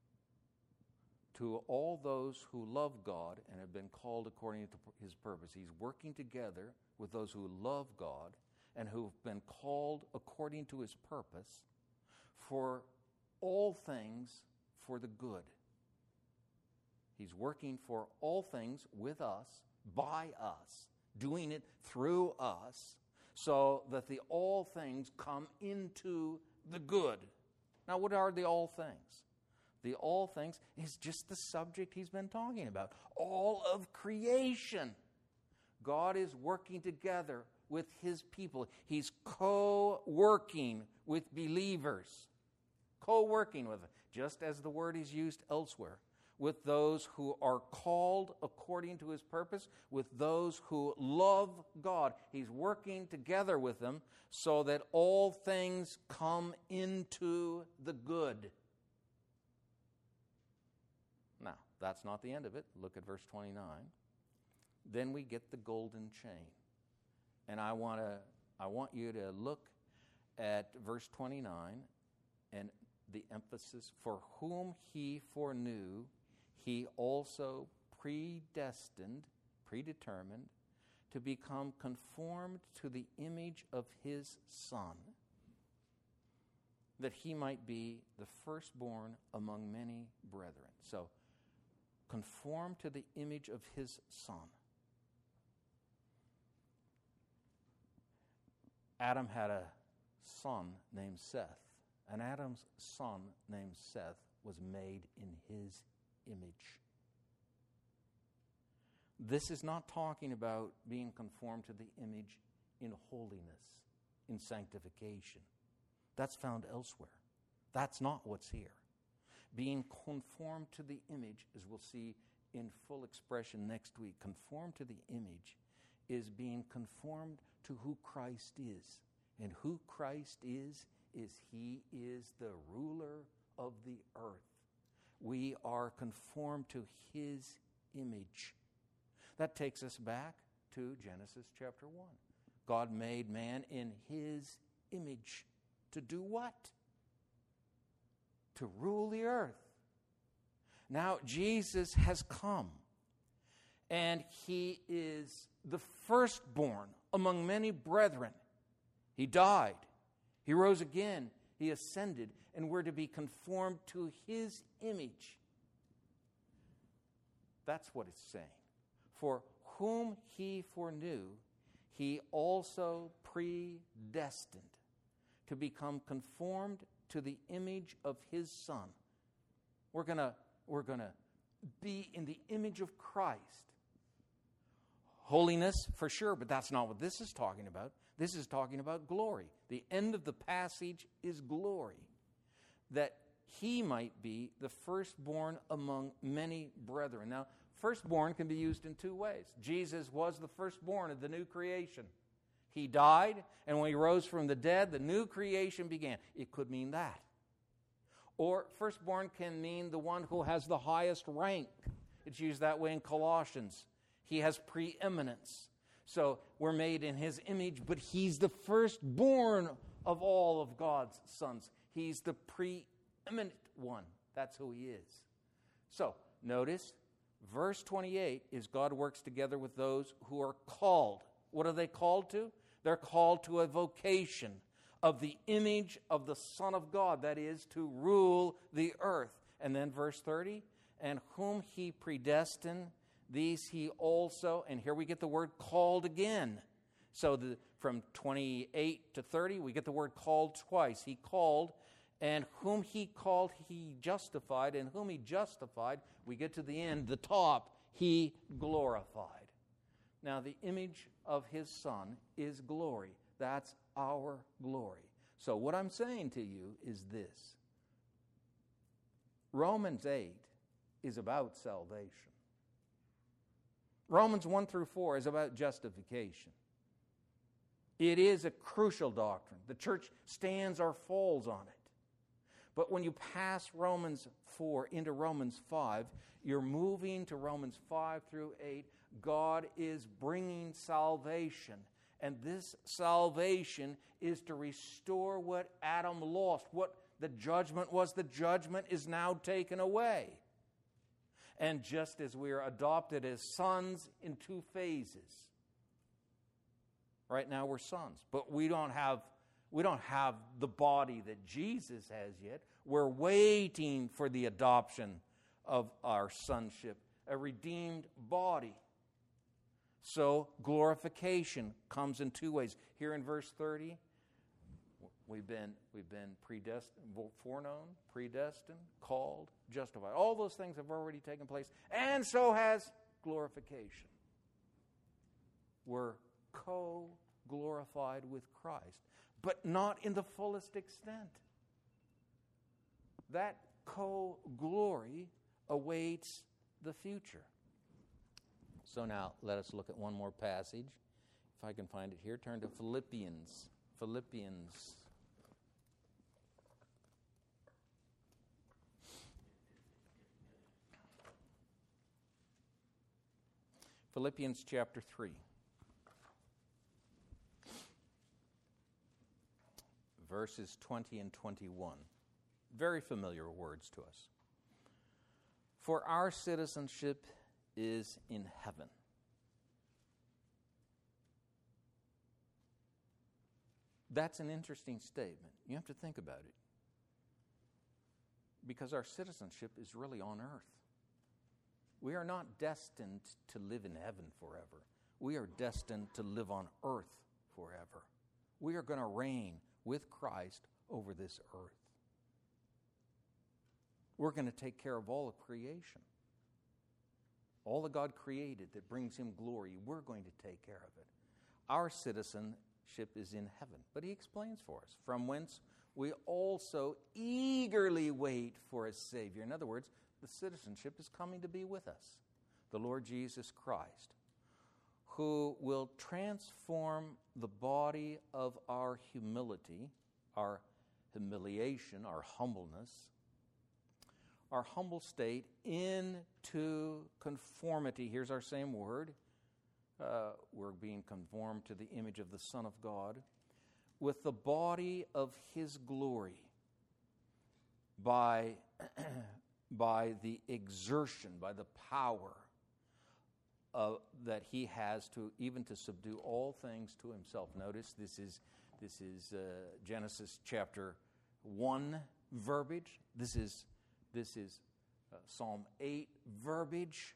to all those who love God and have been called according to his purpose. He's working together with those who love God and who've been called according to his purpose for all things for the good. He's working for all things with us, by us, doing it through us, so that the all things come into the good. Now, what are the all things? The all things is just the subject he's been talking about. All of creation. God is working together with his people. He's co-working with believers. Co-working with them, just as the word is used elsewhere. With those who are called according to his purpose, with those who love God. He's working together with them so that all things come into the good. Now, that's not the end of it. Look at verse twenty-nine. Then we get the golden chain. And I want to I want you to look at verse twenty-nine and the emphasis, for whom he foreknew, he also predestined, predetermined, to become conformed to the image of his Son, that he might be the firstborn among many brethren. So, conform to the image of his Son. Adam had a son named Seth, and Adam's son named Seth was made in his image. This is not talking about being conformed to the image in holiness, in sanctification. That's found elsewhere. That's not what's here. Being conformed to the image, as we'll see in full expression next week, conformed to the image is being conformed to who Christ is. And who Christ is, is he is the ruler of the earth. We are conformed to his image. That takes us back to Genesis chapter one. God made man in his image. To do what? To rule the earth. Now, Jesus has come, and he is the firstborn among many brethren. He died. He rose again. He ascended, and we're to be conformed to his image. That's what it's saying. For whom he foreknew, he also predestined to become conformed to the image of his Son. We're gonna, we're gonna be in the image of Christ. Holiness, for sure, but that's not what this is talking about. This is talking about glory. The end of the passage is glory. That he might be the firstborn among many brethren. Now, firstborn can be used in two ways. Jesus was the firstborn of the new creation. He died, and when he rose from the dead, the new creation began. It could mean that. Or firstborn can mean the one who has the highest rank. It's used that way in Colossians. He has preeminence. So we're made in his image, but he's the firstborn of all of God's sons. He's the preeminent one. That's who he is. So notice, verse twenty-eight is God works together with those who are called. What are they called to? They're called to a vocation of the image of the Son of God, that is, to rule the earth. And then verse thirty, and whom he predestined, these he also, and here we get the word called again. So the, from twenty-eight to thirty, we get the word called twice. He called, and whom he called, he justified, and whom he justified, we get to the end, the top, he glorified. Now, the image of his Son is glory. That's our glory. So what I'm saying to you is this. Romans eight is about salvation. Romans one through four is about justification. It is a crucial doctrine. The church stands or falls on it. But when you pass Romans four into Romans five, you're moving to Romans five through eight. God is bringing salvation. And this salvation is to restore what Adam lost. What the judgment was, the judgment is now taken away. And just as we are adopted as sons in two phases. Right now we're sons, but we don't have we don't have the body that Jesus has yet. We're waiting for the adoption of our sonship, a redeemed body. So glorification comes in two ways. Here in verse thirty, we've been we've been predestined, foreknown, predestined, called, justified. All those things have already taken place, and so has glorification. We're co-glorified with Christ, but not in the fullest extent. That co-glory awaits the future. So now let us look at one more passage. If I can find it here, turn to Philippians. Philippians. Philippians chapter three. Verses twenty and twenty-one. Very familiar words to us. For our citizenship is in heaven. That's an interesting statement. You have to think about it. Because our citizenship is really on earth. We are not destined to live in heaven forever. We are destined to live on earth forever. We are going to reign with Christ over this earth. We're going to take care of all of creation. All that God created that brings Him glory, we're going to take care of it. Our citizenship is in heaven. But He explains for us, from whence we also eagerly wait for a Savior. In other words, the citizenship is coming to be with us, the Lord Jesus Christ, who will transform the body of our humility, our humiliation, our humbleness, our humble state into conformity. Here's our same word. Uh, we're being conformed to the image of the Son of God, with the body of His glory by, by the exertion, by the power uh, that He has to even to subdue all things to Himself. Notice this is, this is uh, Genesis chapter one verbiage. This is This is uh, Psalm eight verbiage.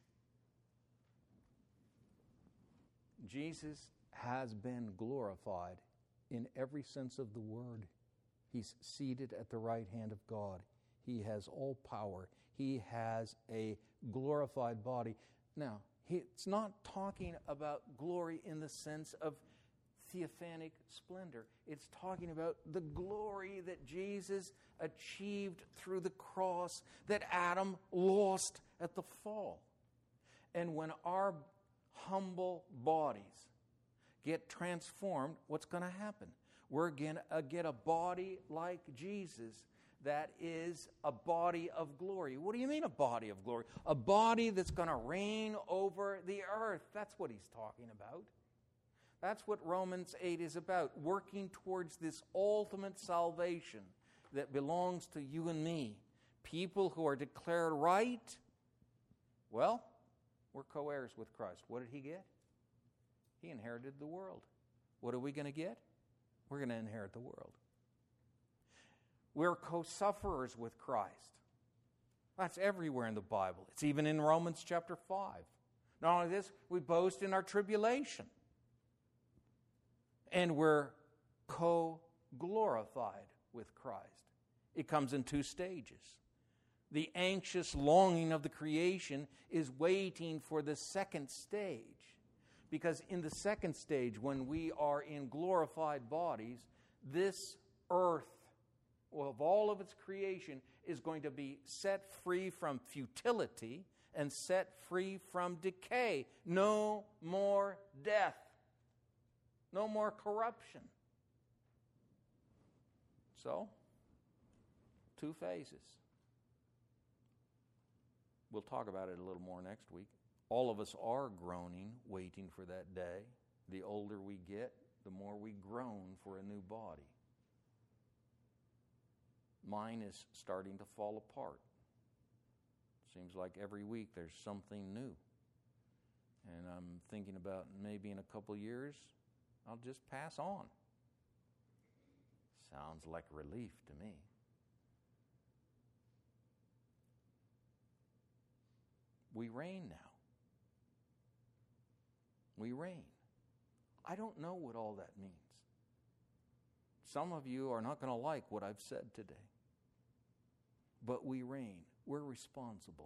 Jesus has been glorified in every sense of the word. He's seated at the right hand of God. He has all power. He has a glorified body. Now, he, it's not talking about glory in the sense of theophanic splendor. It's talking about the glory that Jesus achieved through the cross that Adam lost at the fall. And when our humble bodies get transformed, what's going to happen? We're going to get a body like Jesus that is a body of glory. What do you mean a body of glory? A body that's going to reign over the earth. That's what he's talking about. That's what Romans eight is about, working towards this ultimate salvation that belongs to you and me. People who are declared right, well, we're co-heirs with Christ. What did he get? He inherited the world. What are we going to get? We're going to inherit the world. We're co-sufferers with Christ. That's everywhere in the Bible. It's even in Romans chapter five. Not only this, we boast in our tribulation. And we're co-glorified with Christ. It comes in two stages. The anxious longing of the creation is waiting for the second stage. Because in the second stage, when we are in glorified bodies, this earth, well, of all of its creation, is going to be set free from futility and set free from decay. No more death. No more corruption. So, two phases. We'll talk about it a little more next week. All of us are groaning, waiting for that day. The older we get, the more we groan for a new body. Mine is starting to fall apart. Seems like every week there's something new. And I'm thinking about maybe in a couple years, I'll just pass on. Sounds like relief to me. We reign now. We reign. I don't know what all that means. Some of you are not going to like what I've said today. But we reign. We're responsible.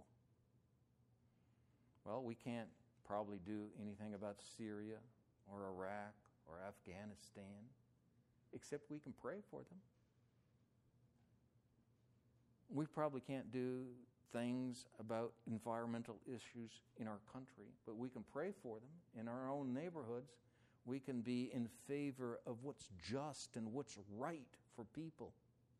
Well, we can't probably do anything about Syria or Iraq or Afghanistan, except we can pray for them. We probably can't do things about environmental issues in our country, but we can pray for them in our own neighborhoods. We can be in favor of what's just and what's right for people.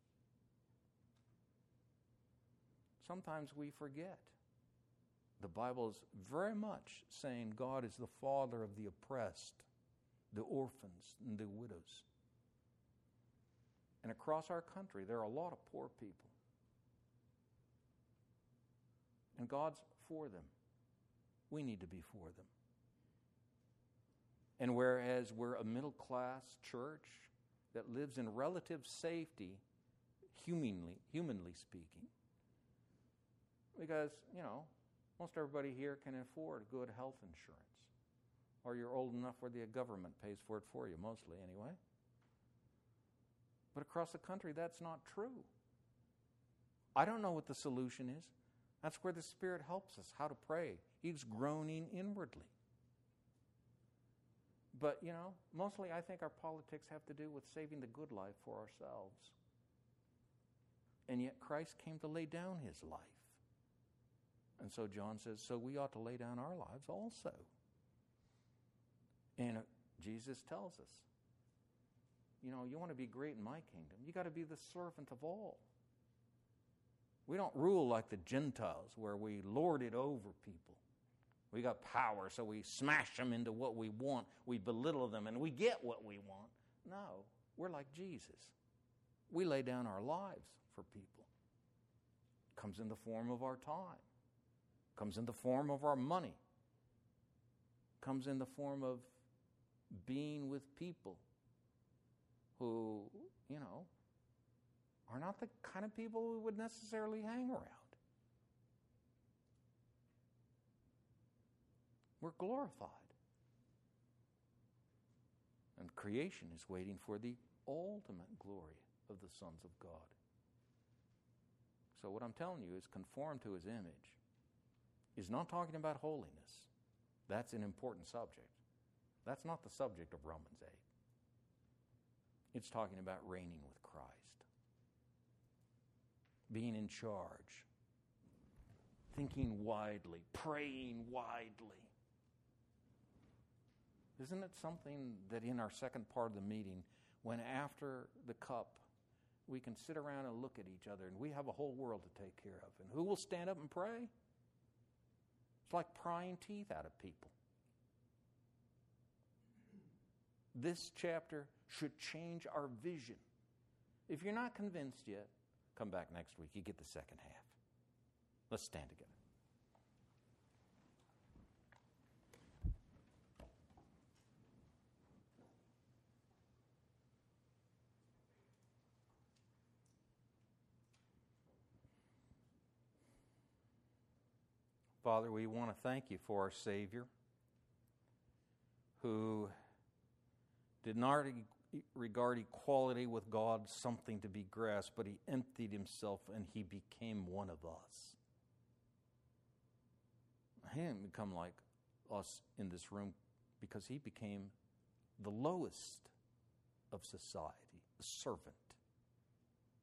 Sometimes we forget. The Bible is very much saying God is the father of the oppressed, the orphans, and the widows. And across our country, there are a lot of poor people. And God's for them. We need to be for them. And whereas we're a middle-class church that lives in relative safety, humanly, humanly speaking, because, you know, most everybody here can afford good health insurance. Or you're old enough where the government pays for it for you, mostly anyway. But across the country, that's not true. I don't know what the solution is. That's where the Spirit helps us, how to pray. He's groaning inwardly. But, you know, mostly I think our politics have to do with saving the good life for ourselves. And yet Christ came to lay down his life. And so John says, so we ought to lay down our lives also. And uh, Jesus tells us, you know, you want to be great in my kingdom, you got to be the servant of all. We don't rule like the Gentiles where we lord it over people. We got power, so we smash them into what we want. We belittle them, and we get what we want. No, we're like Jesus. We lay down our lives for people. Comes in the form of our time. Comes in the form of our money. Comes in the form of being with people who, you know, are not the kind of people we would necessarily hang around. We're glorified. And creation is waiting for the ultimate glory of the sons of God. So what I'm telling you is conform to his image. He's not talking about holiness. That's an important subject. That's not the subject of Romans eight. It's talking about reigning with Christ. Being in charge. Thinking widely. Praying widely. Isn't it something that in our second part of the meeting, when after the cup, we can sit around and look at each other and we have a whole world to take care of. And who will stand up and pray? It's like prying teeth out of people. This chapter should change our vision. If you're not convinced yet, come back next week. You get the second half. Let's stand together. Father, we want to thank you for our Savior who did not regard equality with God something to be grasped, but he emptied himself and he became one of us. He didn't become like us in this room because he became the lowest of society, a servant.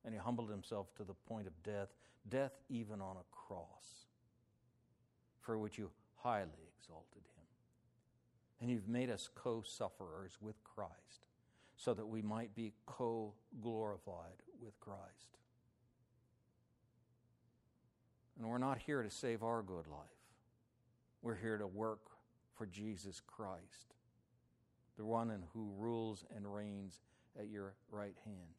And he humbled himself to the point of death, death even on a cross, for which you highly exalted him. And you've made us co-sufferers with Christ, so that we might be co-glorified with Christ. And we're not here to save our good life. We're here to work for Jesus Christ, the one in who rules and reigns at your right hand.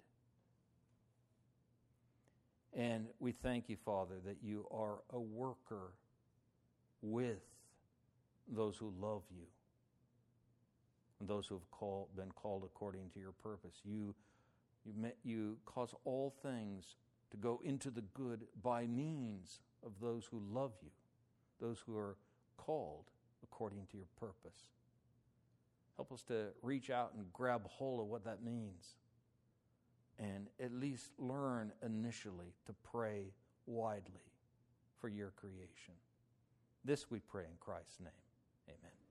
And we thank you, Father, that you are a worker with those who love you and those who have called, been called according to your purpose. You, you, met, you cause all things to go into the good by means of those who love you, those who are called according to your purpose. Help us to reach out and grab hold of what that means, and at least learn initially to pray widely for your creation. This we pray in Christ's name. Amen.